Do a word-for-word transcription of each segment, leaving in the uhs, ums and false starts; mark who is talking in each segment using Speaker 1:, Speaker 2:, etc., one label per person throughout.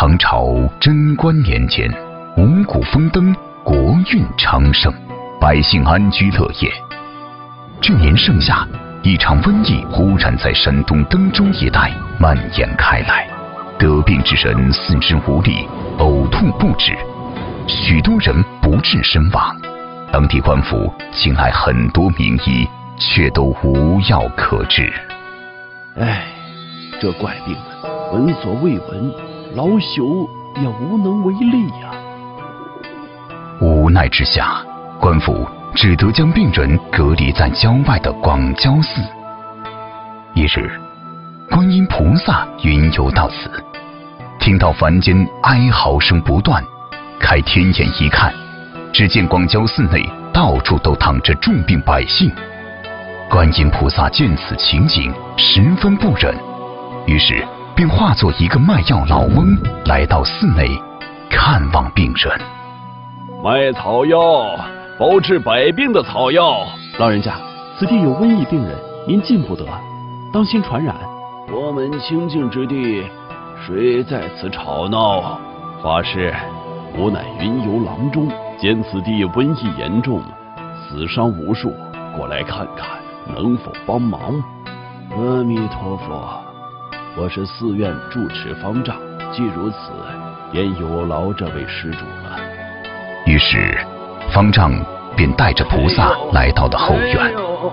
Speaker 1: 唐朝贞观年间，五谷丰登，国运昌盛，百姓安居乐业。这年盛夏，一场瘟疫忽然在山东登州一带蔓延开来，得病之人四肢无力，呕吐不止，许多人不治身亡。当地官府请来很多名医，却都无药可治。
Speaker 2: 唉，这怪病闻所未闻，老朽也无能为力呀、啊。
Speaker 1: 无奈之下，官府只得将病人隔离在郊外的广交寺。一日，观音菩萨云游到此，听到凡间哀嚎声不断，开天眼一看，只见广交寺内到处都躺着重病百姓。观音菩萨见此情景，十分不忍，于是便化作一个卖药老翁，来到寺内看望病人。
Speaker 2: 卖草药，包治百病的草药。老人家，此地有瘟疫病人，您进不得，当心传染。我们清净之地，谁在此吵闹？法师，吾乃云游郎中，见此地瘟疫严重，死伤无数，过来看看能否帮忙。阿弥陀佛，我是寺院住持方丈，既如此，便有劳这位施主了。
Speaker 1: 于是方丈便带着菩萨来到了后院。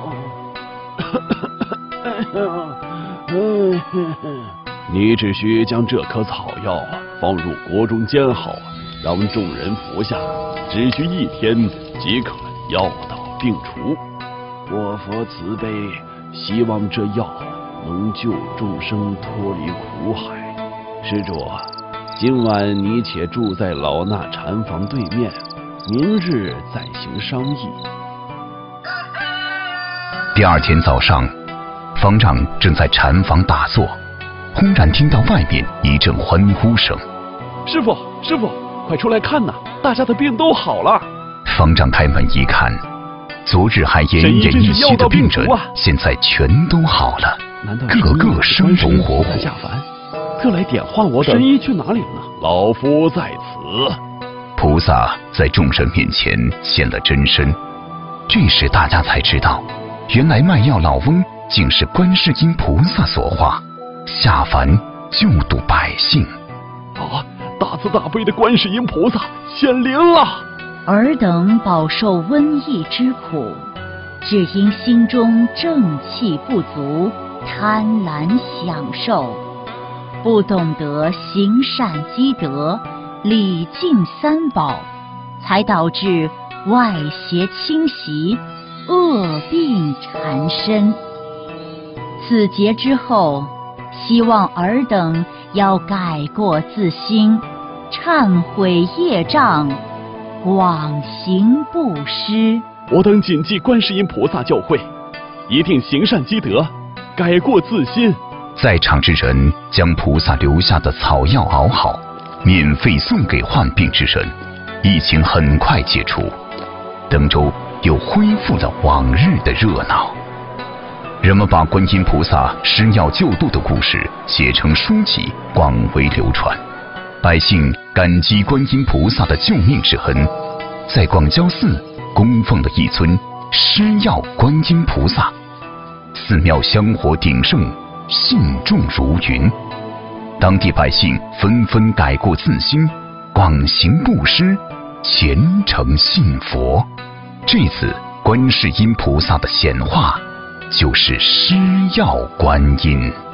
Speaker 2: 你只需将这棵草药放入锅中煎好，让众人服下，只需一天即可药到病除。我佛慈悲，希望这药能救众生脱离苦海。施主，今晚你且住在老衲禅房对面，明日再行商议。
Speaker 1: 第二天早上，方丈正在禅房打坐，忽然听到外面一阵欢呼声。
Speaker 2: 师傅，师傅，快出来看呐！大家的病都好了。
Speaker 1: 方丈开门一看，昨日还奄奄一息的病人，现在全都好了，个个生龙活虎。
Speaker 2: 下凡，特来点化我等。神医去哪里了呢？老夫在此。
Speaker 1: 菩萨在众人面前现了真身，这时大家才知道，原来卖药老翁竟是观世音菩萨所化，下凡救度百姓。
Speaker 2: 啊，大慈大悲的观世音菩萨显灵了！
Speaker 3: 尔等饱受瘟疫之苦，只因心中正气不足，贪婪享受，不懂得行善积德，礼敬三宝，才导致外邪侵袭，恶病缠身。此劫之后，希望尔等要改过自新，忏悔业障，广行布施。
Speaker 2: 我等谨记观世音菩萨教诲，一定行善积德，改过自新。
Speaker 1: 在场之人将菩萨留下的草药熬好，免费送给患病之人，疫情很快解除，登州又恢复了往日的热闹。人们把观音菩萨施药救度的故事写成书籍，广为流传。百姓感激观音菩萨的救命之恩，在广交寺供奉了一尊施药观音菩萨，寺庙香火鼎盛，信众如云。当地百姓纷纷改过自新，广行布施，虔诚信佛。这次观世音菩萨的显化就是施药观音。